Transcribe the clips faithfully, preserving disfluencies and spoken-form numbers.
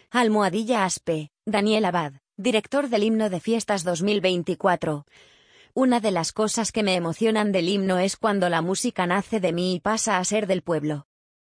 Almohadilla Aspe, Daniel Abad, director del himno de fiestas dos mil veinticuatro. Una de las cosas que me emocionan del himno es cuando la música nace de mí y pasa a ser del pueblo.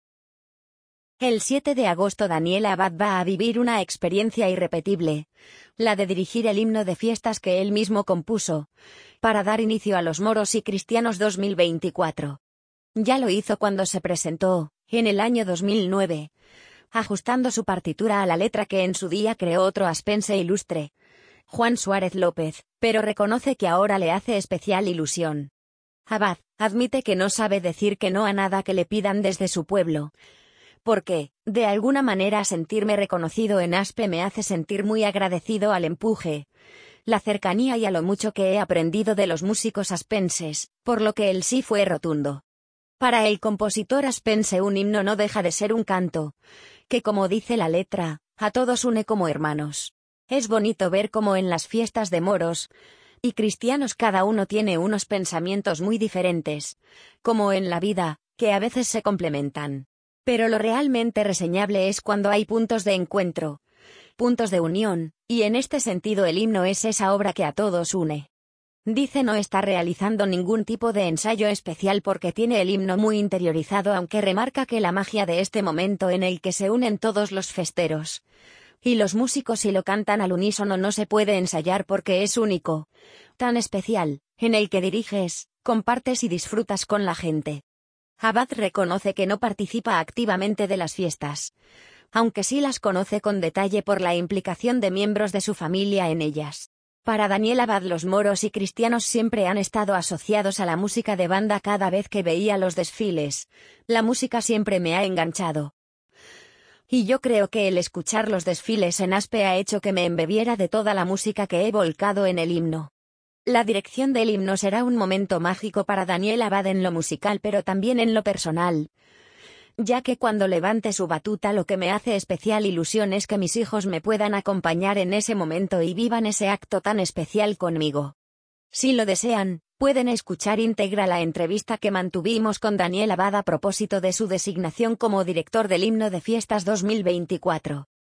El siete de agosto Daniel Abad va a vivir una experiencia irrepetible, la de dirigir el himno de fiestas que él mismo compuso, para dar inicio a los Moros y Cristianos dos mil veinticuatro. Ya lo hizo cuando se presentó, en el año dos mil nueve, ajustando su partitura a la letra que en su día creó otro aspense ilustre, Juan Suárez López, pero reconoce que ahora le hace especial ilusión. Abad admite que no sabe decir que no a nada que le pidan desde su pueblo, porque, de alguna manera sentirme reconocido en Aspe me hace sentir muy agradecido al empuje, la cercanía y a lo mucho que he aprendido de los músicos aspenses, por lo que el sí fue rotundo. Para el compositor aspense un himno no deja de ser un canto, que como dice la letra, a todos une como hermanos. Es bonito ver cómo en las fiestas de moros y cristianos cada uno tiene unos pensamientos muy diferentes, como en la vida, que a veces se complementan. Pero lo realmente reseñable es cuando hay puntos de encuentro, puntos de unión, y en este sentido el himno es esa obra que a todos une. Dice no está realizando ningún tipo de ensayo especial porque tiene el himno muy interiorizado, aunque remarca que la magia de este momento en el que se unen todos los festeros y los músicos y lo cantan al unísono no se puede ensayar porque es único, tan especial, en el que diriges, compartes y disfrutas con la gente. Abad reconoce que no participa activamente de las fiestas, aunque sí las conoce con detalle por la implicación de miembros de su familia en ellas. Para Daniel Abad los moros y cristianos siempre han estado asociados a la música de banda. Cada vez que veía los desfiles, la música siempre me ha enganchado. Y yo creo que el escuchar los desfiles en Aspe ha hecho que me embebiera de toda la música que he volcado en el himno. La dirección del himno será un momento mágico para Daniel Abad en lo musical pero también en lo personal, ya que cuando levante su batuta lo que me hace especial ilusión es que mis hijos me puedan acompañar en ese momento y vivan ese acto tan especial conmigo. Si lo desean, pueden escuchar íntegra la entrevista que mantuvimos con Daniel Abad a propósito de su designación como director del himno de fiestas dos mil veinticuatro.